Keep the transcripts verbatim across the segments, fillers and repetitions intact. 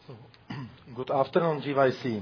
So, good afternoon, G Y C.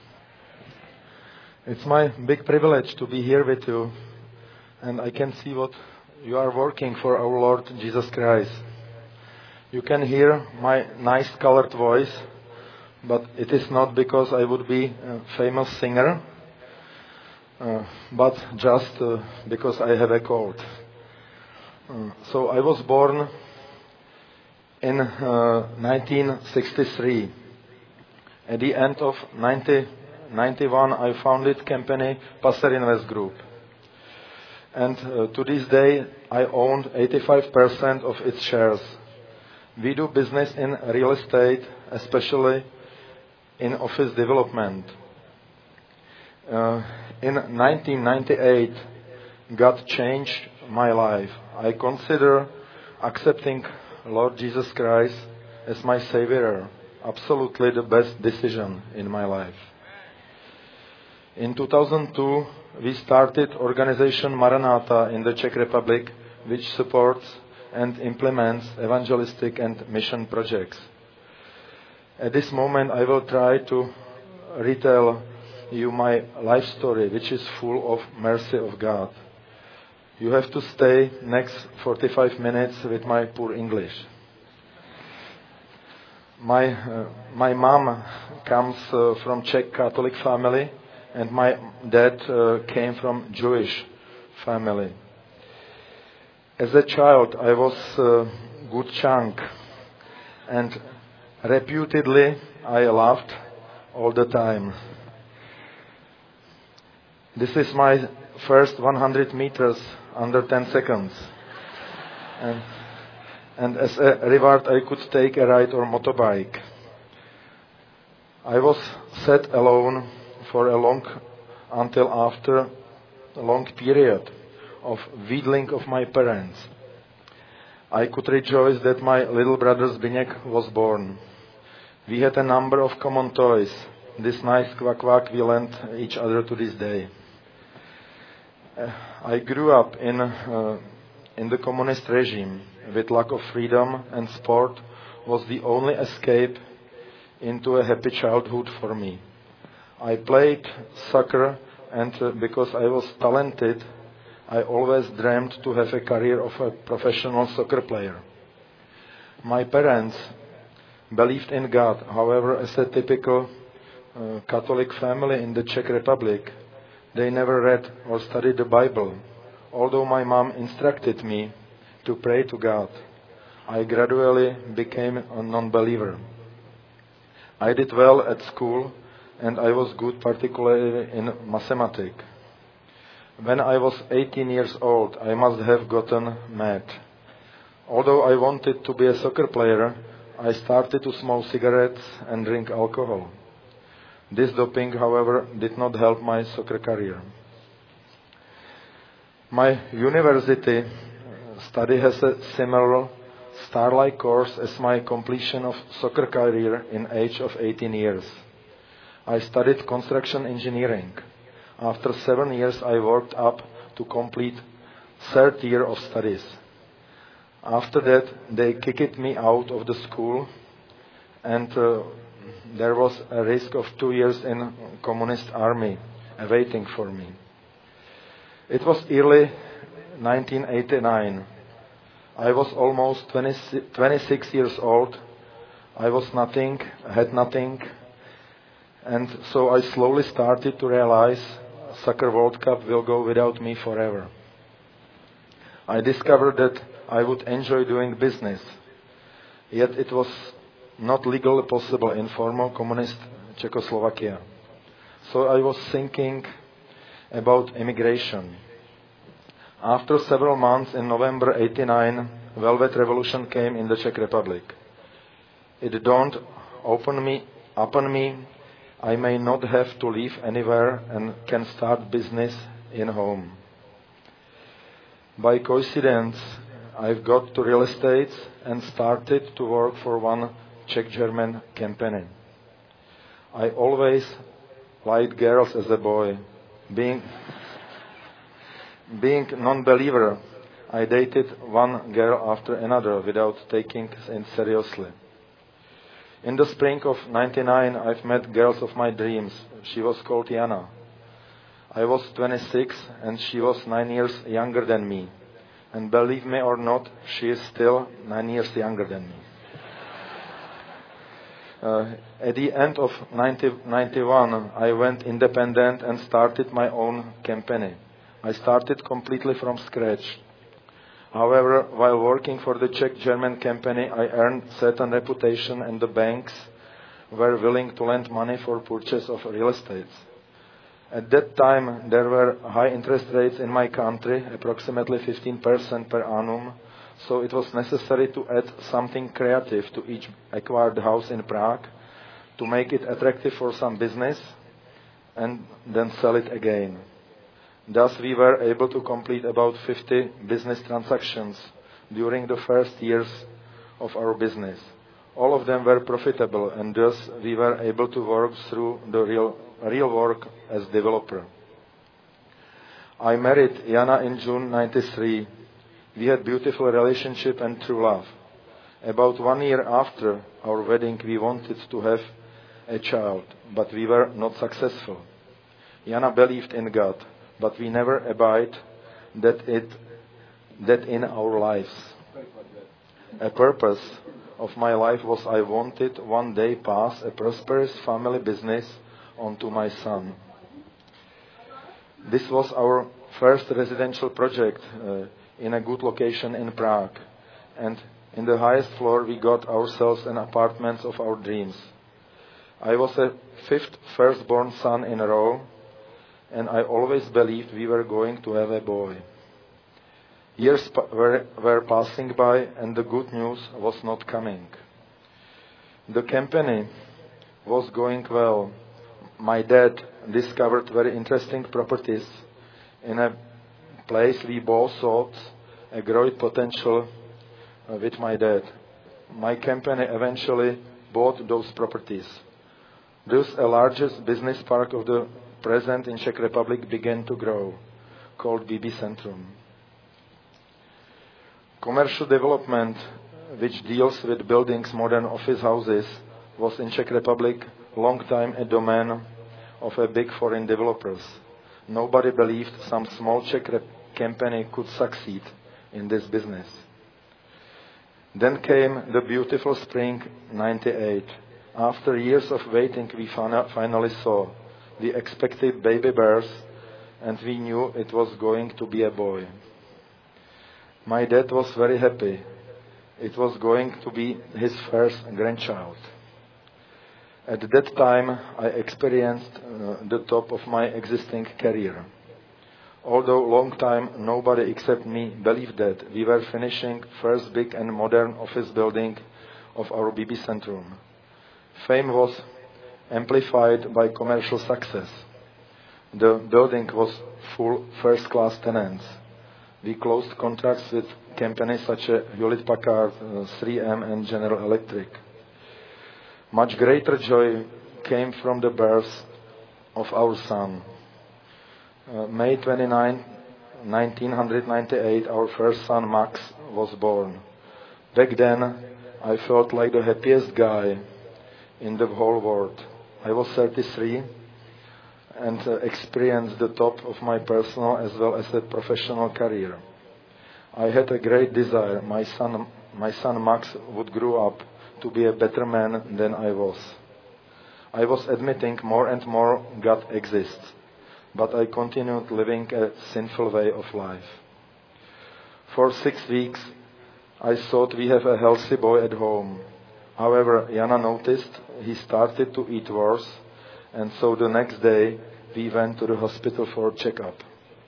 It's my big privilege to be here with you, and I can see what you are working for our Lord Jesus Christ. You can hear my nice colored voice, but it is not because I would be a famous singer, uh, but just uh, because I have a cold. Uh, so I was born in uh, nineteen sixty-three. At the end of nineteen ninety-one, I founded company Passer Invest Group. And uh, to this day, I owned eighty-five percent of its shares. We do business in real estate, especially in office development. Uh, in nineteen ninety-eight, God changed my life. I consider accepting Lord Jesus Christ as my Savior absolutely the best decision in my life. In two thousand two, we started organization Maranatha in the Czech Republic, which supports and implements evangelistic and mission projects. At this moment, I will try to retell you my life story, which is full of mercy of God. You have to stay next forty-five minutes with my poor English. My uh, my mom comes uh, from Czech Catholic family, and my dad uh, came from Jewish family. As a child, I was a good chunk, and reputedly, I laughed all the time. This is my first one hundred meters under ten seconds. And, and as a reward, I could take a ride or motorbike. I was set alone for a long, until after a long period of wheedling of my parents. I could rejoice that my little brother Zbigněk was born. We had a number of common toys. This nice quack quack we lent each other to this day. Uh, I grew up in uh, in the communist regime with lack of freedom, and sport was the only escape into a happy childhood for me. I played soccer, and uh, because I was talented, I always dreamed to have a career of a professional soccer player. My parents believed in God. However, as a typical uh, Catholic family in the Czech Republic, they never read or studied the Bible. Although my mom instructed me to pray to God, I gradually became a non-believer. I did well at school, and I was good particularly in mathematics. When I was eighteen years old, I must have gotten mad. Although I wanted to be a soccer player, I started to smoke cigarettes and drink alcohol. This doping, however, did not help my soccer career. My university study has a similar star-like course as my completion of soccer career in age of eighteen years. I studied construction engineering. After seven years, I worked up to complete third year of studies. After that, they kicked me out of the school, and uh, there was a risk of two years in communist army awaiting for me. It was early nineteen eighty-nine. I was almost twenty, twenty-six years old. I was nothing, had nothing, and so I slowly started to realize Soccer World Cup will go without me forever. I discovered that I would enjoy doing business, yet it was not legally possible in former communist Czechoslovakia. So I was thinking about immigration. After several months, in November eighty-nine, Velvet Revolution came in the Czech Republic. It dawned upon me, upon me I may not have to live anywhere and can start business in home. By coincidence, I've got to real estate and started to work for one Czech-German company. I always liked girls as a boy. Being, being non-believer, I dated one girl after another without taking it seriously. In the spring of ninety-nine, I've met girls of my dreams. She was called Jana. I was twenty-six and she was nine years younger than me. And believe me or not, she is still nine years younger than me. Uh, at the end of nineteen ninety-one, I went independent and started my own company. I started completely from scratch. However, while working for the Czech-German company, I earned certain reputation and the banks were willing to lend money for purchase of real estate. At that time, there were high interest rates in my country, approximately fifteen percent per annum, so it was necessary to add something creative to each acquired house in Prague to make it attractive for some business and then sell it again. Thus, we were able to complete about fifty business transactions during the first years of our business. All of them were profitable, and thus we were able to work through the real, real work as developer. I married Jana in June ninety-three. We had beautiful relationship and true love. About one year after our wedding, we wanted to have a child, but we were not successful. Jana believed in God, but we never abide that it that in our lives. A purpose of my life was I wanted one day pass a prosperous family business on to my son. This was our first residential project uh, in a good location in Prague, and in the highest floor we got ourselves an apartment of our dreams. I was a fifth firstborn son in a row, and I always believed we were going to have a boy. Years pa- were, were passing by and the good news was not coming. The company was going well. My dad discovered very interesting properties in a place we both thought a great potential uh, with my dad. My company eventually bought those properties. Thus, the largest business park of the present in Czech Republic began to grow, called B B Centrum. Commercial development, which deals with buildings, modern office houses, was in Czech Republic long time a domain of a big foreign developers. Nobody believed some small Czech company could succeed in this business. Then came the beautiful spring ninety-eight. After years of waiting, we finally saw the expected baby birth, and we knew it was going to be a boy. My dad was very happy. It was going to be his first grandchild. At that time, I experienced uh, the top of my existing career. Although long time nobody except me believed that we were finishing first big and modern office building of our B B Centrum. Fame was amplified by commercial success. The building was full first-class tenants. We closed contracts with companies such as Hewlett-Packard, uh, three M and General Electric. Much greater joy came from the birth of our son. Uh, May twenty-ninth, nineteen ninety-eight, our first son Max was born. Back then, I felt like the happiest guy in the whole world. I was thirty-three and uh, experienced the top of my personal as well as the professional career. I had a great desire my son, my son Max would grow up to be a better man than I was. I was admitting more and more God exists, but I continued living a sinful way of life. For six weeks, I thought we have a healthy boy at home. However, Jana noticed he started to eat worse, and so the next day we went to the hospital for a checkup.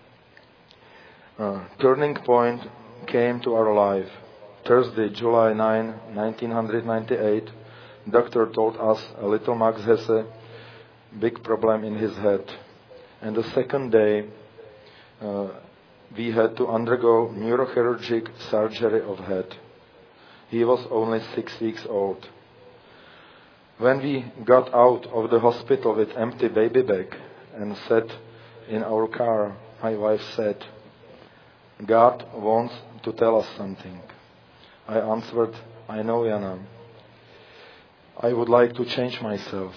Uh, turning point came to our life. Thursday, July ninth, nineteen ninety-eight, doctor told us a little Max has a big problem in his head. And the second day, uh, we had to undergo neurochirurgic surgery of head. He was only six weeks old. When we got out of the hospital with empty baby bag and sat in our car, my wife said, "God wants to tell us something." I answered, "I know, Jana." I would like to change myself.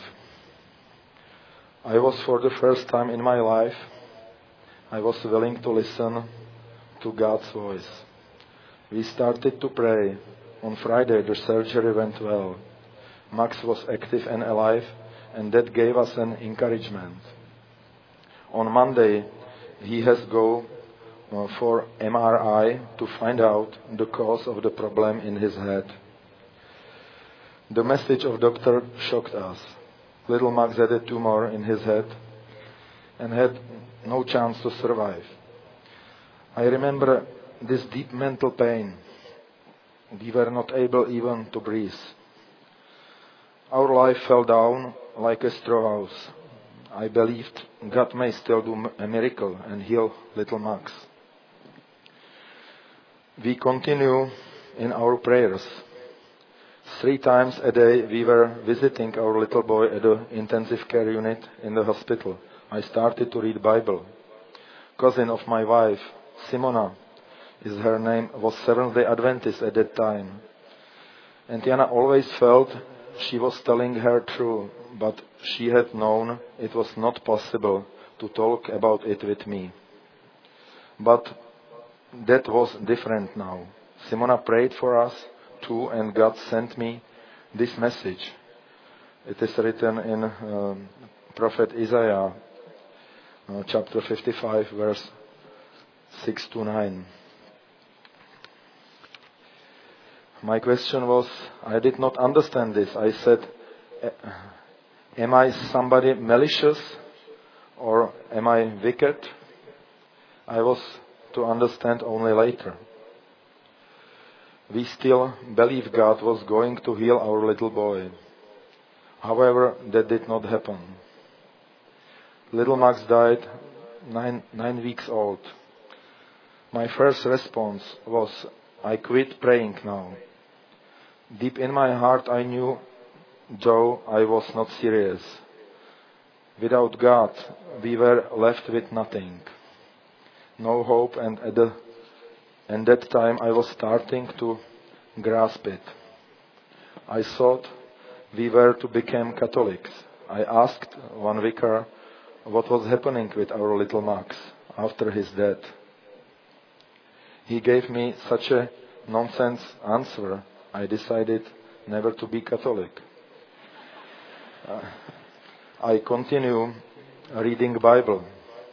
I was, for the first time in my life, I was willing to listen to God's voice. We started to pray. On Friday, the surgery went well. Max was active and alive, and that gave us an encouragement. On Monday, he has go uh, for M R I to find out the cause of the problem in his head. The message of doctor shocked us. Little Max had a tumor in his head and had no chance to survive. I remember this deep mental pain. We were not able even to breathe. Our life fell down like a straw house. I believed God may still do a miracle and heal little Max. We continue in our prayers. Three times a day we were visiting our little boy at the intensive care unit in the hospital. I started to read Bible. Cousin of my wife, Simona, is her name, was Seventh-day Adventist at that time. And Jana always felt she was telling her truth, but she had known it was not possible to talk about it with me. But that was different now. Simona prayed for us too, and God sent me this message. It is written in um, Prophet Isaiah, uh, chapter fifty-five, verse six to nine. My question was, I did not understand this. I said, am I somebody malicious or am I wicked? I was to understand only later. We still believe God was going to heal our little boy. However, that did not happen. Little Max died nine, nine weeks old. My first response was, I quit praying now. Deep in my heart I knew, though I was not serious. Without God, we were left with nothing. No hope, and at the and that time I was starting to grasp it. I thought we were to become Catholics. I asked one vicar what was happening with our little Max after his death. He gave me such a nonsense answer, I decided never to be Catholic. Uh, I continue reading Bible.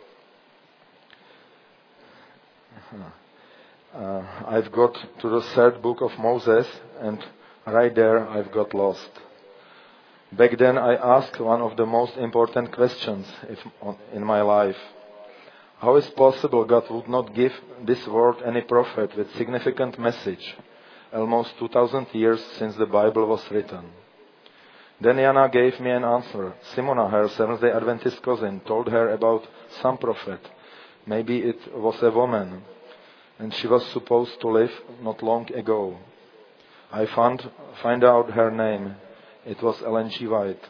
Uh, I've got to the third book of Moses, and right there I've got lost. Back then I asked one of the most important questions if, in my life. How is possible God would not give this world any prophet with significant message, almost two thousand years since the Bible was written? Then Jana gave me an answer. Simona, her Seventh-day Adventist cousin, told her about some prophet. Maybe it was a woman, and she was supposed to live not long ago. I found find out her name. It was Ellen G. White.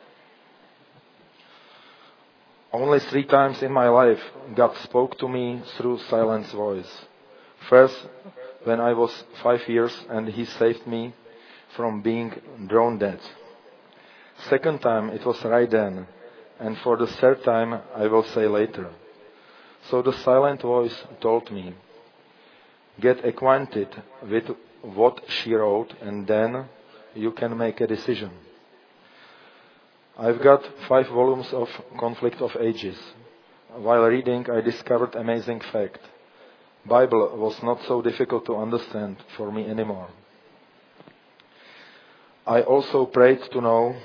Only three times in my life God spoke to me through silent voice. First, when I was five years and He saved me from being drawn dead. Second time, it was right then. And for the third time, I will say later. So the silent voice told me, get acquainted with what she wrote, and then you can make a decision. I've got five volumes of Conflict of Ages. While reading, I discovered amazing fact. Bible was not so difficult to understand for me anymore. I also prayed to know,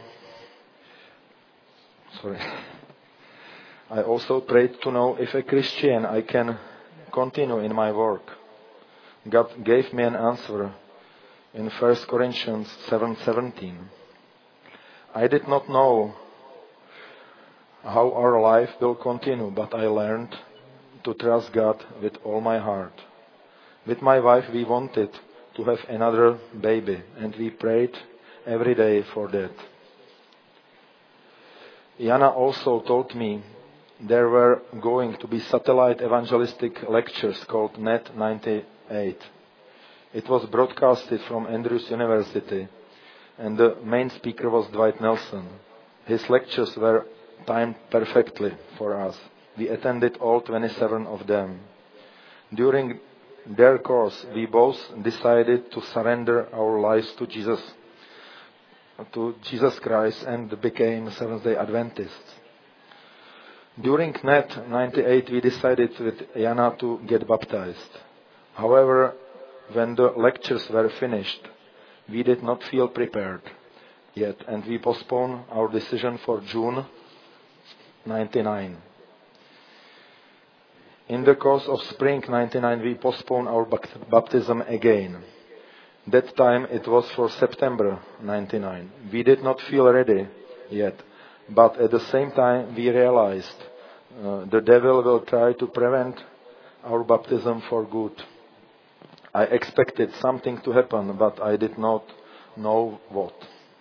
sorry, I also prayed to know if a Christian I can continue in my work. God gave me an answer in First Corinthians seven seventeen. I did not know how our life will continue, but I learned to trust God with all my heart. With my wife, we wanted to have another baby, and we prayed every day for that. Jana also told me there were going to be satellite evangelistic lectures called N E T ninety-eight. It was broadcasted from Andrews University, and the main speaker was Dwight Nelson. His lectures were timed perfectly for us. We attended all twenty-seven of them. During their course, we both decided to surrender our lives to Jesus, to Jesus Christ, and became Seventh-day Adventists. During N E T ninety-eight, we decided with Jana to get baptized. However, when the lectures were finished, we did not feel prepared yet, and we postponed our decision for June ninety-nine. In the course of spring ninety-nine, we postponed our baptism again. That time it was for September ninety-nine. We did not feel ready yet, but at the same time we realized uh, the devil will try to prevent our baptism for good. I expected something to happen, but I did not know what.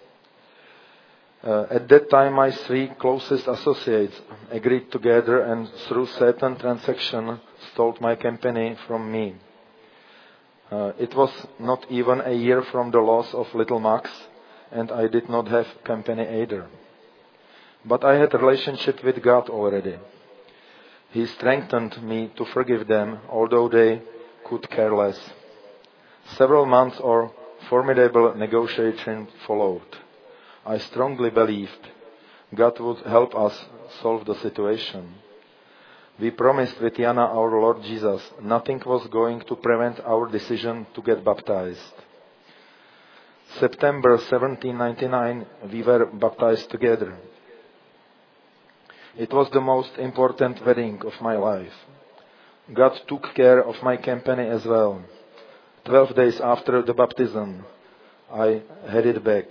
Uh, at that time, my three closest associates agreed together and through certain transaction stole my company from me. Uh, it was not even a year from the loss of little Max, and I did not have company either. But I had a relationship with God already. He strengthened me to forgive them, although they could care less. Several months of formidable negotiation followed. I strongly believed God would help us solve the situation. We promised with Jana our Lord Jesus nothing was going to prevent our decision to get baptized. September seventeenth ninety-nine, we were baptized together. It was the most important wedding of my life. God took care of my company as well. Twelve days after the baptism, I headed back.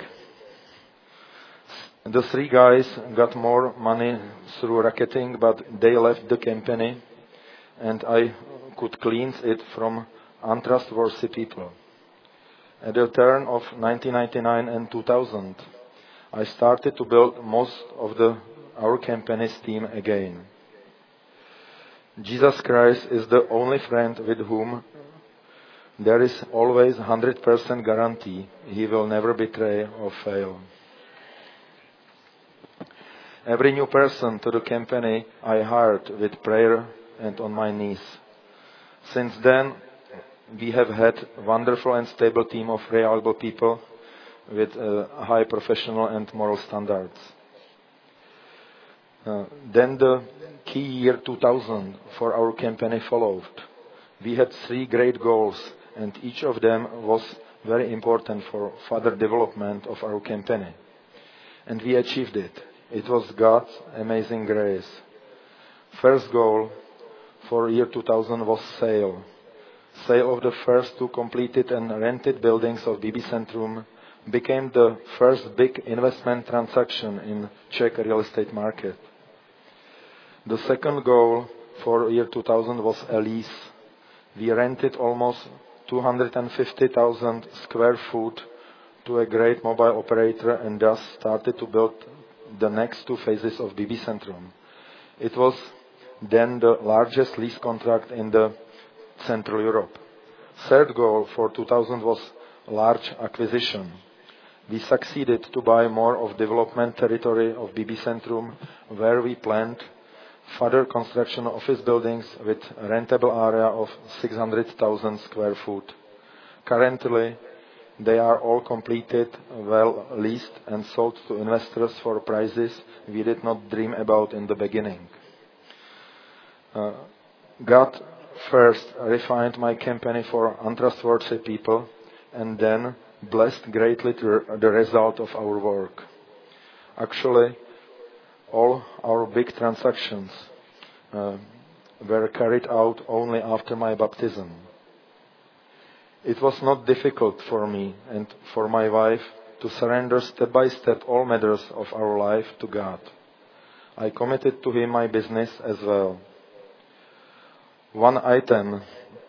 The three guys got more money through racketing, but they left the company, and I could cleanse it from untrustworthy people. At the turn of nineteen ninety-nine and two thousand, I started to build most of the our company's team again. Jesus Christ is the only friend with whom there is always one hundred percent guarantee he will never betray or fail. Every new person to the company I hired with prayer and on my knees. Since then, we have had a wonderful and stable team of reliable people with uh, high professional and moral standards. Uh, then the key year two thousand for our company followed. We had three great goals, and each of them was very important for further development of our company. And we achieved it. It was God's amazing grace. First goal for year two thousand was sale. Sale of the first two completed and rented buildings of B B Centrum became the first big investment transaction in Czech real estate market. The second goal for year two thousand was a lease. We rented almost two hundred fifty thousand square foot to a great mobile operator and thus started to build the next two phases of B B Centrum. It was then the largest lease contract in the Central Europe. Third goal for two thousand was large acquisition. We succeeded to buy more of development territory of B B Centrum, where we planned further construction of office buildings with a rentable area of six hundred thousand square foot. Currently, they are all completed, well leased and sold to investors for prices we did not dream about in the beginning. Uh, God first refined my company for untrustworthy people and then blessed greatly the result of our work. Actually, all our big transactions uh, were carried out only after my baptism. It was not difficult for me and for my wife to surrender step by step all matters of our life to God. I committed to Him my business as well. One item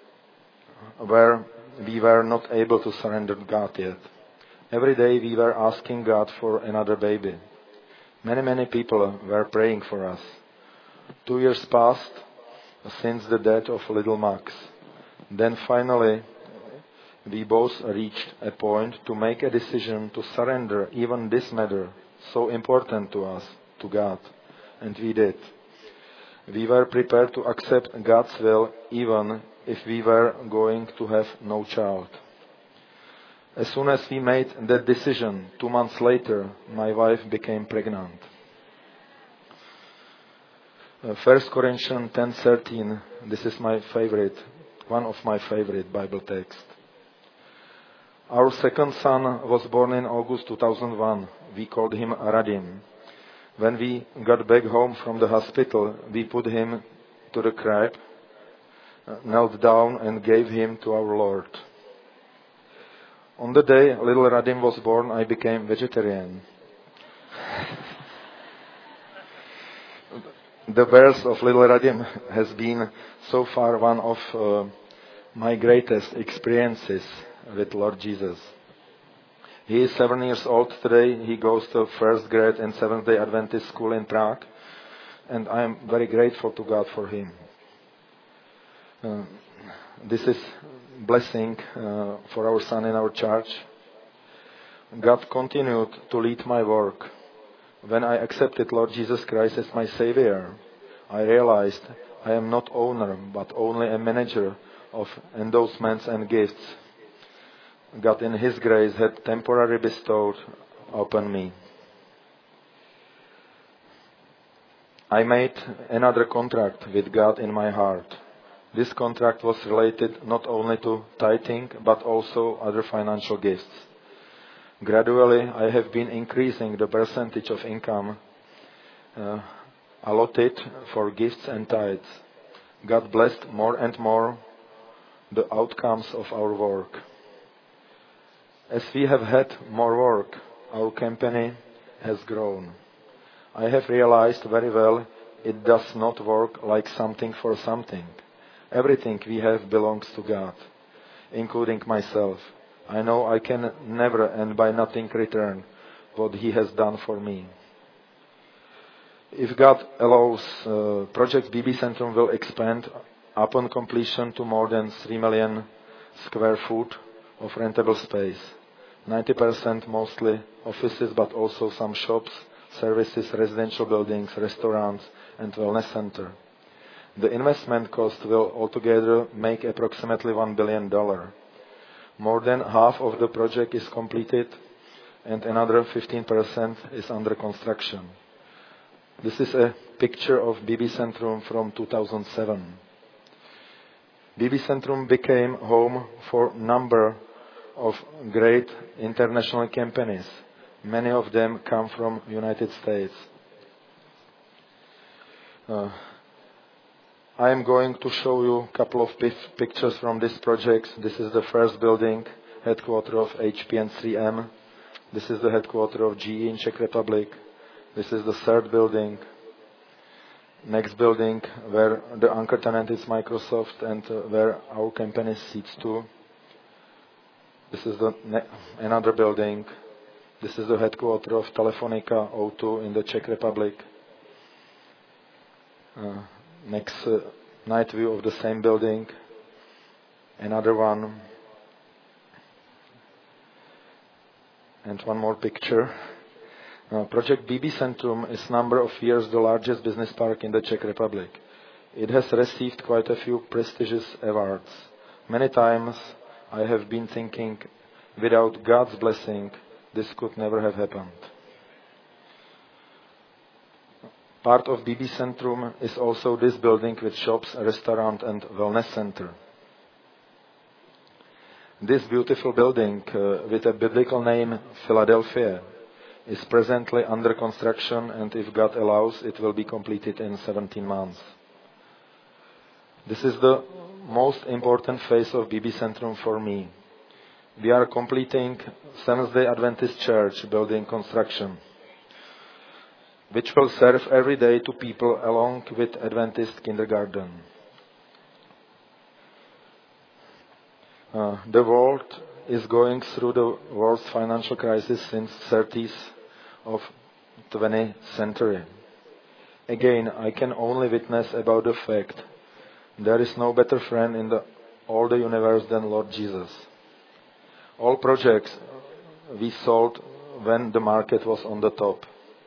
where we were not able to surrender God yet. Every day we were asking God for another baby. Many, many people were praying for us. Two years passed since the death of little Max. Then finally, we both reached a point to make a decision to surrender even this matter, so important to us, to God. And we did. We were prepared to accept God's will even if we were going to have no child. As soon as we made that decision, two months later, my wife became pregnant. Uh, First Corinthians ten thirteen, this is my favorite, one of my favorite Bible texts. Our second son was born in August two thousand one. We called him Radim. When we got back home from the hospital, we put him to the crib, uh, knelt down and gave him to our Lord. On the day little Radim was born, I became vegetarian. The birth of little Radim has been so far one of uh, my greatest experiences with Lord Jesus. He is seven years old today. He goes to first grade in Seventh-day Adventist school in Prague. And I am very grateful to God for him. Uh, this is blessing uh, for our son in our church. God continued to lead my work. When I accepted Lord Jesus Christ as my Savior, I realized I am not owner, but only a manager of endowments and gifts God in His grace had temporarily bestowed upon me. I made another contract with God in my heart. This contract was related not only to tithing, but also other financial gifts. Gradually, I have been increasing the percentage of income uh, allotted for gifts and tithes. God blessed more and more the outcomes of our work. As we have had more work, our company has grown. I have realized very well it does not work like something for something. Everything we have belongs to God, including myself. I know I can never and by nothing return what He has done for me. If God allows, uh, Project B B Centrum will expand upon completion to more than three million square foot of rentable space. ninety percent mostly offices, but also some shops, services, residential buildings, restaurants, and wellness center. The investment cost will altogether make approximately one billion dollars. More than half of the project is completed and another fifteen percent is under construction. This is a picture of B B Centrum from two thousand seven. B B Centrum became home for a number of great international companies. Many of them come from United States. Uh, I am going to show you a couple of pictures from this project. This is the first building, headquarters of H P and three M. This is the headquarters of G E in Czech Republic. This is the third building. Next building where the anchor tenant is Microsoft and uh, where our company sits too. This is the ne- another building. This is the headquarters of Telefonica O two in the Czech Republic. Uh, next uh, night view of the same building. Another one. And one more picture. Uh, Project B B Centrum is number of years the largest business park in the Czech Republic. It has received quite a few prestigious awards. Many times I have been thinking, without God's blessing, this could never have happened. Part of B B Centrum is also this building with shops, a restaurant and wellness center. This beautiful building uh, with a biblical name, Philadelphia, is presently under construction, and if God allows, it will be completed in seventeen months. This is the most important phase of B B Centrum for me. We are completing Seventh-day Adventist Church building construction, which will serve every day to people along with Adventist kindergarten. Uh, the world is going through the worst financial crisis since thirties of twentieth century. Again, I can only witness about the fact there is no better friend in the, all the universe than Lord Jesus. All projects we sold when the market was on the top.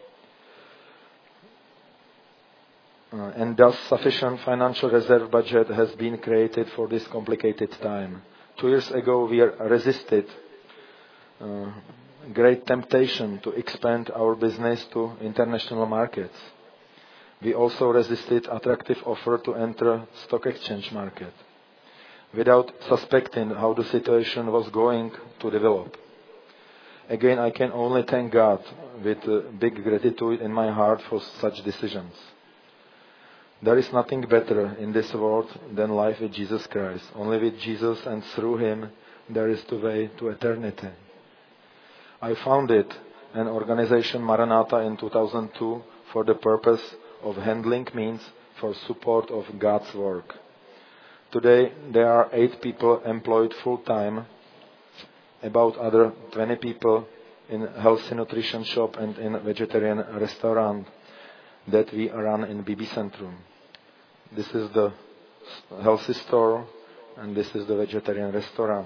Uh, and thus sufficient financial reserve budget has been created for this complicated time. Two years ago we resisted uh, great temptation to expand our business to international markets. We also resisted attractive offer to enter stock exchange market without suspecting how the situation was going to develop. Again, I can only thank God with uh, big gratitude in my heart for such decisions. There is nothing better in this world than life with Jesus Christ. Only with Jesus and through Him there is the way to eternity. I founded an organization Maranatha in two thousand two for the purpose of handling means for support of God's work. Today there are eight people employed full-time, about other twenty people in healthy nutrition shop and in vegetarian restaurant that we run in B B Centrum. This is the healthy store and this is the vegetarian restaurant.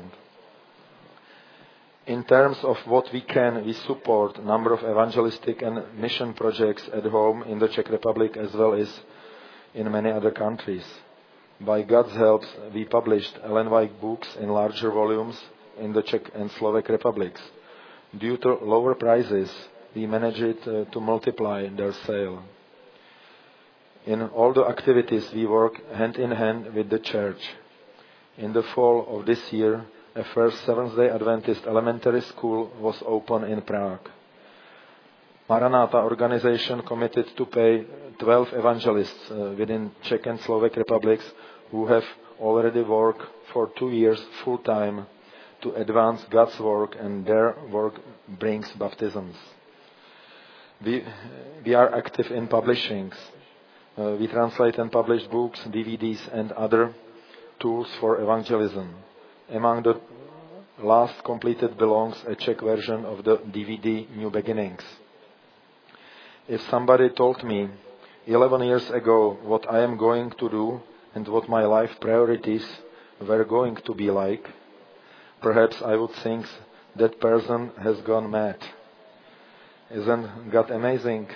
In terms of what we can, we support a number of evangelistic and mission projects at home in the Czech Republic as well as in many other countries. By God's help, we published Ellen White books in larger volumes in the Czech and Slovak republics. Due to lower prices, we managed uh, to multiply their sale. In all the activities, we work hand in hand with the church. In the fall of this year, a first Seventh-day Adventist elementary school was opened in Prague. Maranatha organization committed to pay twelve evangelists uh, within Czech and Slovak republics who have already worked for two years full-time to advance God's work, and their work brings baptisms. We, we are active in publishing. Uh, we translate and publish books, D V Ds and other tools for evangelism. Among the last completed belongs a Czech version of the D V D New Beginnings. If somebody told me eleven years ago what I am going to do and what my life priorities were going to be like, perhaps I would think that person has gone mad. Isn't God amazing?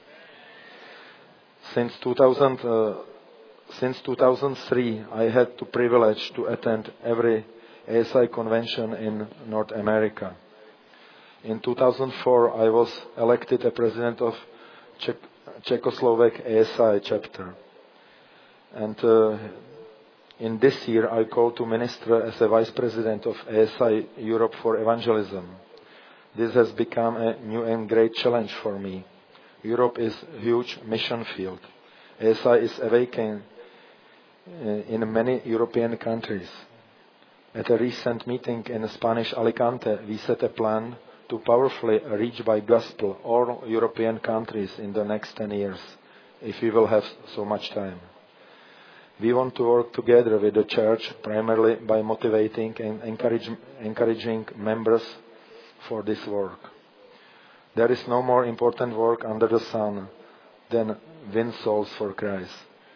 Since two thousand, uh, since two thousand three, I had the privilege to attend every A S I convention in North America. In two thousand four, I was elected a president of Czech, Czechoslovak A S I chapter. And uh, in this year, I called to minister as a vice president of A S I Europe for Evangelism. This has become a new and great challenge for me. Europe is a huge mission field. A S I is awakening in many European countries. At a recent meeting in Spanish Alicante, we set a plan to powerfully reach by gospel all European countries in the next ten years, if we will have so much time. We want to work together with the church primarily by motivating and encourage, encouraging members for this work. There is no more important work under the sun than win souls for Christ.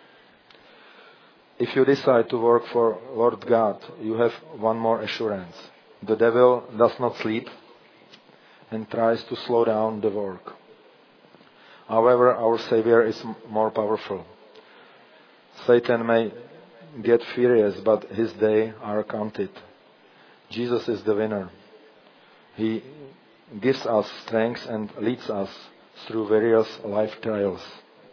If you decide to work for Lord God, you have one more assurance. The devil does not sleep and tries to slow down the work. However, our Savior is more powerful. Satan may get furious, but his days are counted. Jesus is the winner. He gives us strength and leads us through various life trials.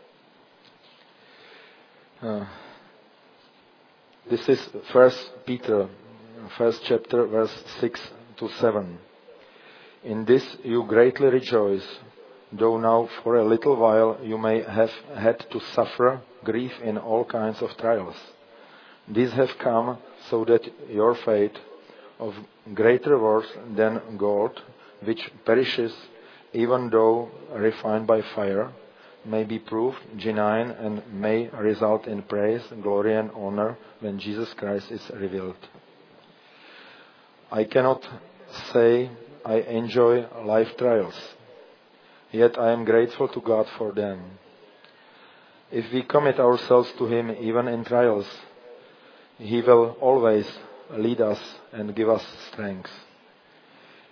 Uh, this is First Peter, first chapter, verse six to seven. In this you greatly rejoice, though now for a little while you may have had to suffer grief in all kinds of trials. These have come so that your faith, of greater worth than gold, which perishes even though refined by fire, may be proved genuine and may result in praise, glory and honor when Jesus Christ is revealed. I cannot say I enjoy life trials, yet I am grateful to God for them. If we commit ourselves to Him even in trials, He will always lead us and give us strength.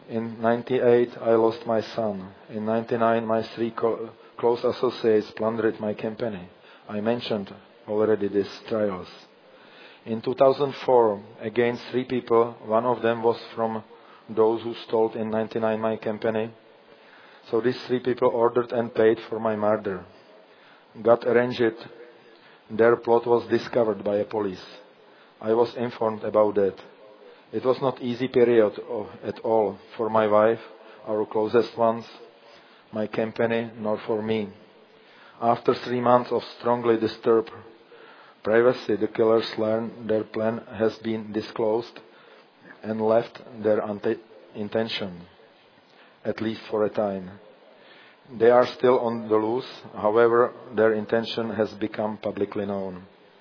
In ninety-eight, I lost my son. In ninety-nine, my three co- close associates plundered my company. I mentioned already these trials. In two thousand four, against three people, one of them was from those who stole in ninety-nine my company. So these three people ordered and paid for my murder. God arranged it. Their plot was discovered by a police. I was informed about that. It was not easy period of, at all for my wife, our closest ones, my company, nor for me. After three months of strongly disturbed privacy, the killers learned their plan has been disclosed and left their ante- intention, at least for a time. They are still on the loose, however, their intention has become publicly known.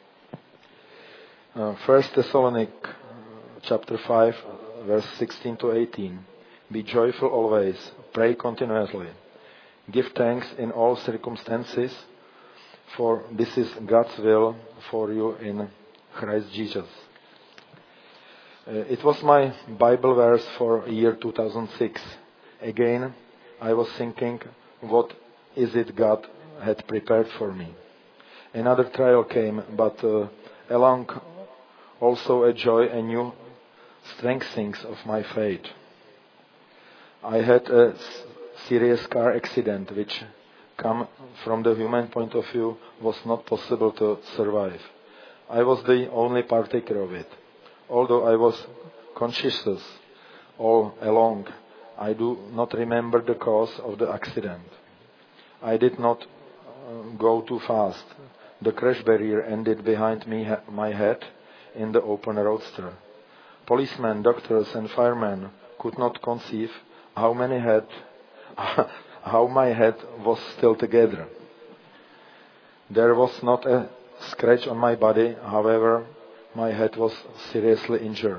Uh, First Thessalonians chapter five, verse sixteen to eighteen. Be joyful always, pray continuously. Give thanks in all circumstances, for this is God's will for you in Christ Jesus. Uh, it was my Bible verse for year two thousand six. Again, I was thinking, what is it God had prepared for me? Another trial came, but uh, along also a joy, a new strengthening of my faith. I had a serious car accident which, come from the human point of view, was not possible to survive. I was the only partaker of it. Although I was conscious all along, I do not remember the cause of the accident. I did not uh, go too fast. The crash barrier ended behind me, ha- my head in the open roadster. Policemen, doctors and firemen could not conceive how many head, how my head was still together. There was not a scratch on my body, however, my head was seriously injured.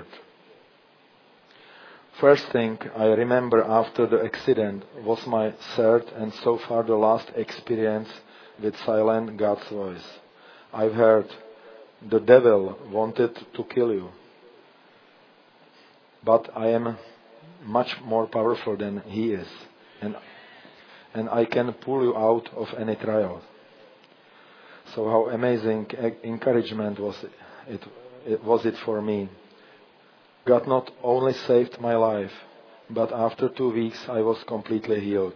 First thing I remember after the accident was my third and so far the last experience with silent God's voice. I've heard, the devil wanted to kill you, but I am much more powerful than he is, and, and I can pull you out of any trial. So how amazing encouragement was it, it was it for me. God not only saved my life, but after two weeks I was completely healed.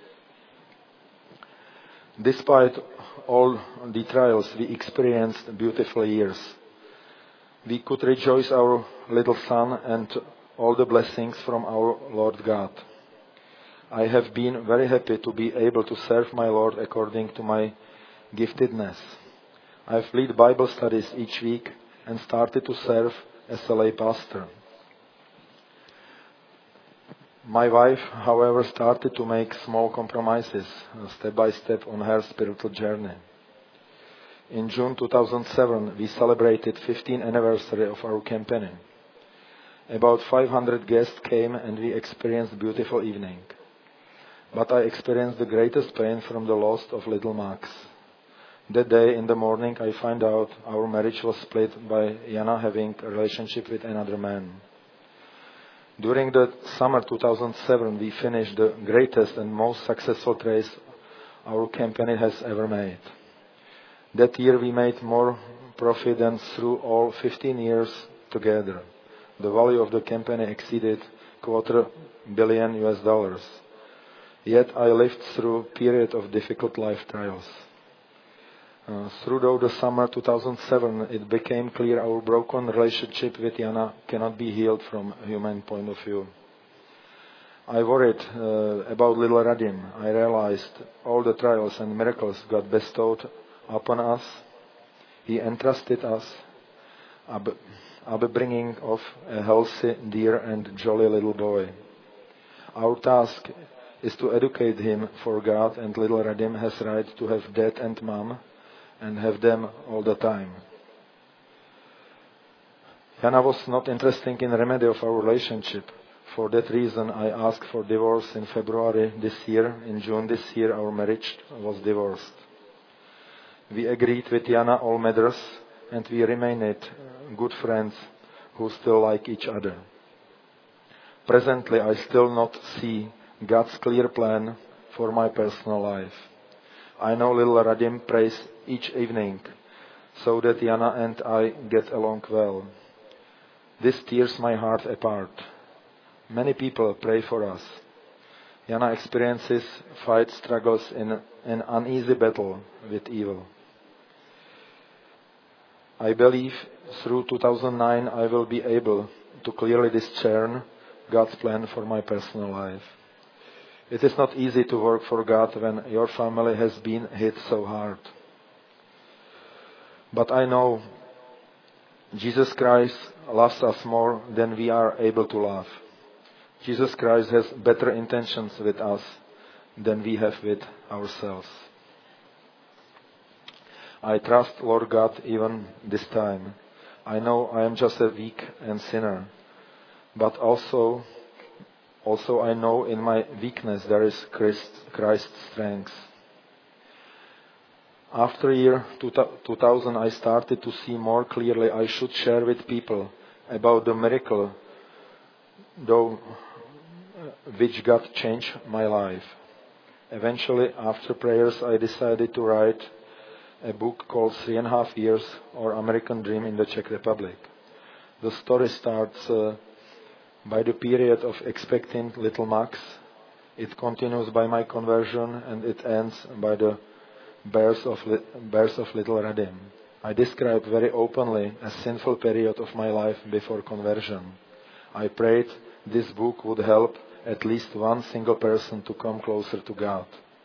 Despite all the trials, we experienced beautiful years. We could rejoice our little son and all the blessings from our Lord God. I have been very happy to be able to serve my Lord according to my giftedness. I've led Bible studies each week and started to serve as a lay pastor. My wife, however, started to make small compromises, step by step, on her spiritual journey. In June two thousand seven, we celebrated fifteenth anniversary of our campaign. About five hundred guests came and we experienced a beautiful evening. But I experienced the greatest pain from the loss of little Max. That day in the morning, I find out our marriage was split by Jana having a relationship with another man. During the summer two thousand seven, we finished the greatest and most successful race our company has ever made. That year we made more profit than through all fifteen years together. The value of the company exceeded quarter billion U S dollars. Yet I lived through a period of difficult life trials. Uh, throughout the summer two thousand seven, it became clear our broken relationship with Jana cannot be healed from a human point of view. I worried uh, about little Radim. I realized all the trials and miracles God bestowed upon us. He entrusted us ab- upbringing of a healthy, dear and jolly little boy. Our task is to educate him for God, and little Radim has right to have dad and mom and have them all the time. Jana was not interested in remedy of our relationship. For that reason, I asked for divorce in February this year. In June this year, our marriage was divorced. We agreed with Jana all matters, and we remained good friends who still like each other. Presently, I still not see God's clear plan for my personal life. I know little Radim prays each evening so that Jana and I get along well. This tears my heart apart. Many people pray for us. Jana experiences fight struggles in an uneasy battle with evil. I believe through two thousand nine I will be able to clearly discern God's plan for my personal life. It is not easy to work for God when your family has been hit so hard. But I know Jesus Christ loves us more than we are able to love. Jesus Christ has better intentions with us than we have with ourselves. I trust Lord God even this time. I know I am just a weak and sinner, but also, also I know in my weakness there is Christ, Christ's strength. After year two thousand, I started to see more clearly I should share with people about the miracle, though which God changed my life. Eventually, after prayers, I decided to write a book called Three and a Half Years or American Dream in the Czech Republic. The story starts uh, by the period of expecting little Max. It continues by my conversion, and it ends by the birth of, li- birth of little Radim. I describe very openly a sinful period of my life before conversion. I prayed this book would help at least one single person to come closer to God.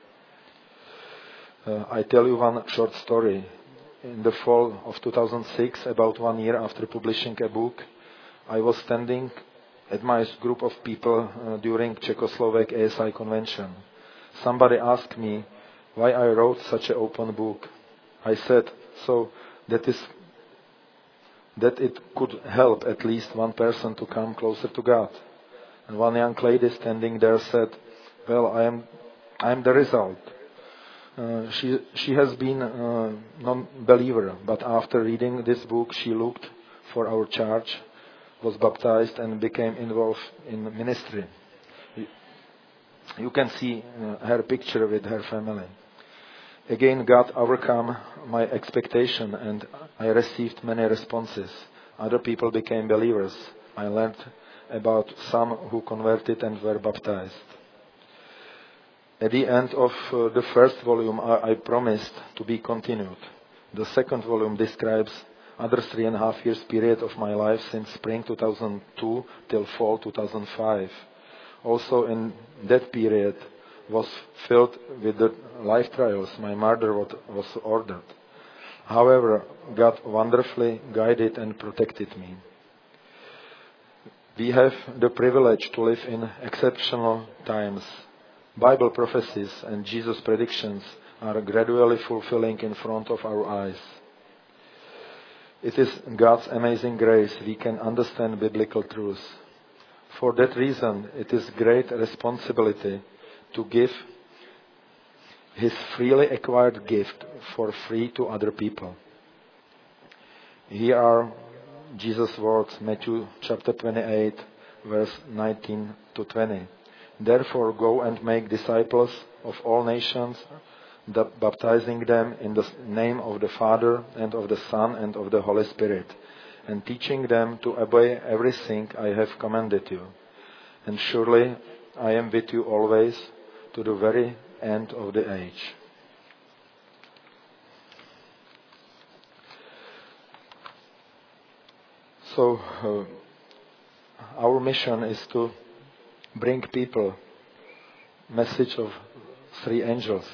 Uh, I tell you one short story. In the fall of two thousand six, about one year after publishing a book, I was standing at my group of people uh, during Czechoslovak A S I convention. Somebody asked me why I wrote such an open book. I said, so that is that it could help at least one person to come closer to God. And one young lady standing there said, well, I am I am the result. Uh, she she has been a non-believer, but after reading this book, she looked for our church, was baptized, and became involved in ministry. You can see uh, her picture with her family. Again, God overcame my expectation, and I received many responses. Other people became believers. I learned about some who converted and were baptized. At the end of uh, the first volume, I, I promised to be continued. The second volume describes other three and a half years period of my life since spring two thousand two till fall two thousand five. Also in that period was filled with the life trials my mother was ordered. However, God wonderfully guided and protected me. We have the privilege to live in exceptional times. Bible prophecies and Jesus' predictions are gradually fulfilling in front of our eyes. It is God's amazing grace we can understand biblical truths. For that reason, it is great responsibility to give His freely acquired gift for free to other people. Here are Jesus' words, Matthew chapter twenty-eight, verse nineteen to twenty. Therefore go and make disciples of all nations, baptizing them in the name of the Father and of the Son and of the Holy Spirit, and teaching them to obey everything I have commanded you. And surely I am with you always to the very end of the age. So, uh, our mission is to bring people message of three angels.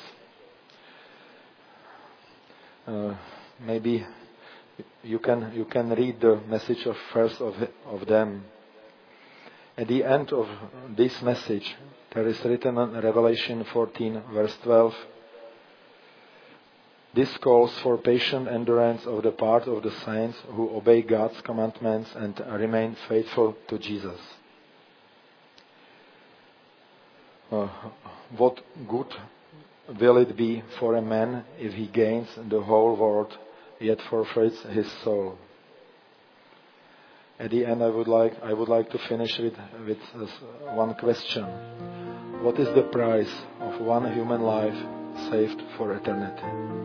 Uh, maybe you can you can read the message of first of of them. At the end of this message, there is written in Revelation fourteen, verse twelve. This calls for patient endurance of the part of the saints who obey God's commandments and remain faithful to Jesus. Uh, what good will it be for a man if he gains the whole world yet forfeits his soul? At the end, I would like I would like to finish with with this one question: what is the price of one human life saved for eternity?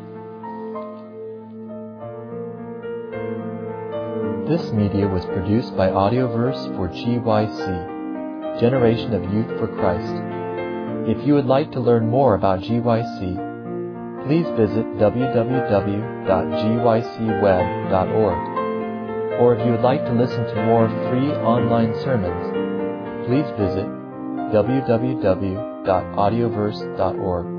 This media was produced by Audioverse for G Y C, Generation of Youth for Christ. If you would like to learn more about G Y C, please visit w w w dot g y c web dot org. Or if you would like to listen to more free online sermons, please visit w w w dot audioverse dot org.